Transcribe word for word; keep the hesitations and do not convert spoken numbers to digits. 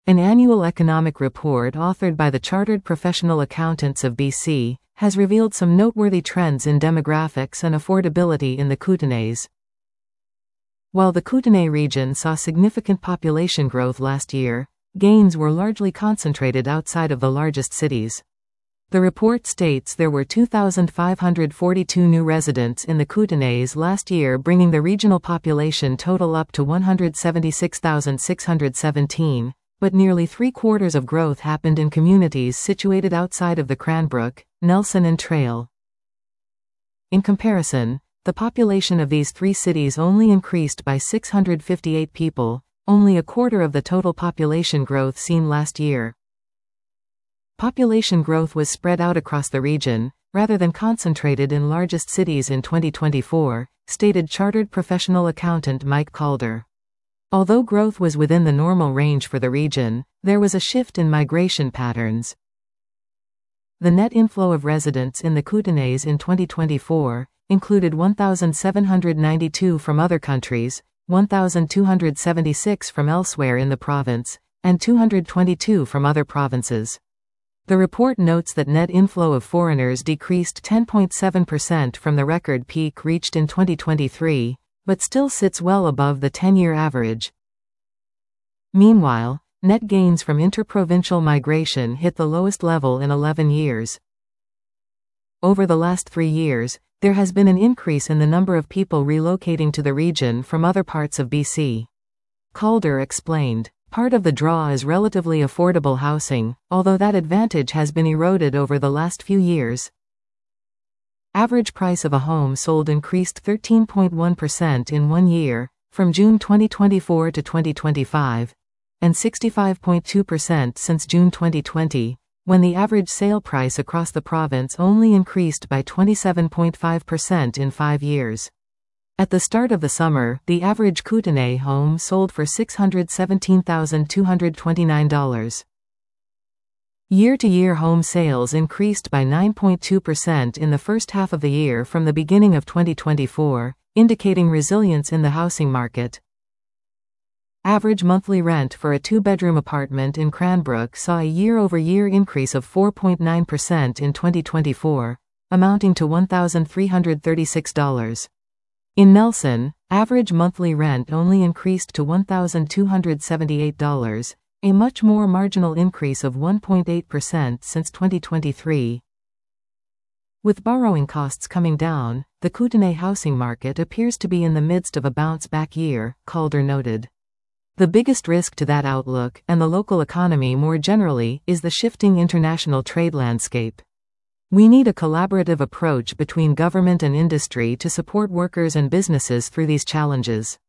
An annual economic report authored by the Chartered Professional Accountants of B C has revealed some noteworthy trends in demographics and affordability in the Kootenays. While the Kootenay region saw significant population growth last year, gains were largely concentrated outside of the largest cities. The report states there were two thousand five hundred forty-two new residents in the Kootenays last year, bringing the regional population total up to one hundred seventy-six thousand six hundred seventeen, but nearly three-quarters of growth happened in communities situated outside of the Cranbrook, Nelson and Trail. In comparison, the population of these three cities only increased by six hundred fifty-eight people, only a quarter of the total population growth seen last year. Population growth was spread out across the region, rather than concentrated in largest cities in twenty twenty-four, stated Chartered Professional Accountant Mike Calder. Although growth was within the normal range for the region, there was a shift in migration patterns. The net inflow of residents in the Kootenays in twenty twenty-four included one thousand seven hundred ninety-two from other countries, one thousand two hundred seventy-six from elsewhere in the province, and two hundred twenty-two from other provinces. The report notes that net inflow of foreigners decreased ten point seven percent from the record peak reached in twenty twenty-three, but still sits well above the ten-year average. Meanwhile, net gains from interprovincial migration hit the lowest level in eleven years. Over the last three years, there has been an increase in the number of people relocating to the region from other parts of B C. Calder explained, "Part of the draw is relatively affordable housing, although that advantage has been eroded over the last few years." Average price of a home sold increased thirteen point one percent in one year, from June twenty twenty-four to twenty twenty-five, and sixty-five point two percent since June twenty twenty, when the average sale price across the province only increased by twenty-seven point five percent in five years. At the start of the summer, the average Kootenay home sold for six hundred seventeen thousand two hundred twenty-nine dollars. Year-to-year home sales increased by nine point two percent in the first half of the year from the beginning of twenty twenty-four, indicating resilience in the housing market. Average monthly rent for a two-bedroom apartment in Cranbrook saw a year-over-year increase of four point nine percent in twenty twenty-four, amounting to one thousand three hundred thirty-six dollars. In Nelson, average monthly rent only increased to one thousand two hundred seventy-eight dollars, a much more marginal increase of one point eight percent since twenty twenty-three. With borrowing costs coming down, the Kootenay housing market appears to be in the midst of a bounce-back year, Calder noted. The biggest risk to that outlook, and the local economy more generally, is the shifting international trade landscape. We need a collaborative approach between government and industry to support workers and businesses through these challenges.